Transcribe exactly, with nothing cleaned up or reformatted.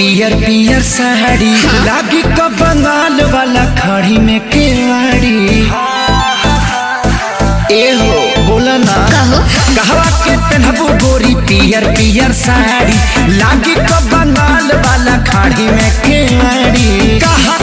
पियर पियर साड़ी लागी का बंगाल वाला खड़ी में केवाड़ी। ए हो बोला ना कहवा के पहनबू गोरी पियर पियर साड़ी लागी का बंगाल वाला खड़ी में केवाड़ी। कहा